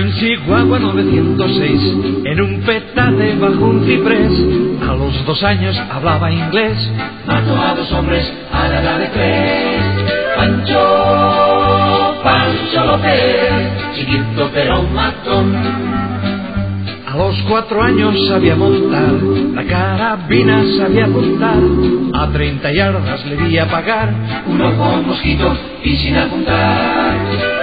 en Chihuahua 906, en un petate bajo un ciprés. A los 2 años hablaba inglés. Mató a 2 hombres a la edad de 3. Pancho López, chiquito pero matón. A los 4 años sabía montar, la carabina sabía apuntar. A 30 yardas le vi apagar. Uno con mosquito y sin apuntar.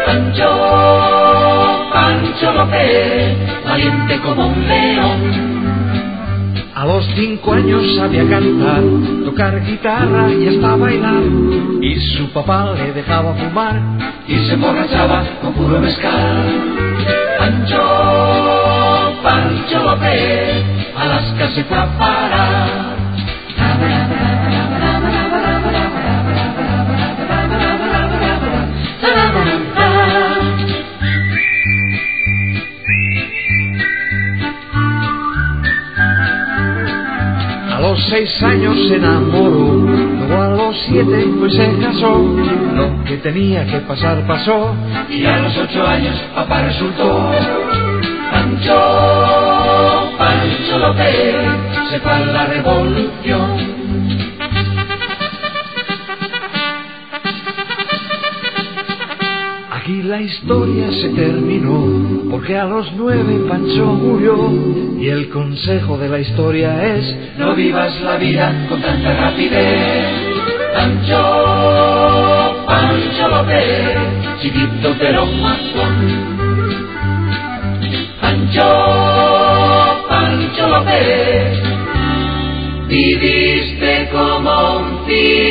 Pancho López, valiente como un león. A los 5 años sabía cantar, tocar guitarra y hasta bailar. Y su papá le dejaba fumar y se emborrachaba con puro mezcal. Pancho López, Alaska se fue a parar. A los 6 años se enamoró, luego a los 7 pues se casó. Lo que tenía que pasar pasó, y a los 8 años papá resultó. Pancho López se fue a la revolución. Aquí la historia se terminó, porque a los 9 Pancho murió. Y el consejo de la historia es: no vivas la vida con tanta rapidez. Pancho López, chiquito pero matón. Pancho López, viviste como un tío.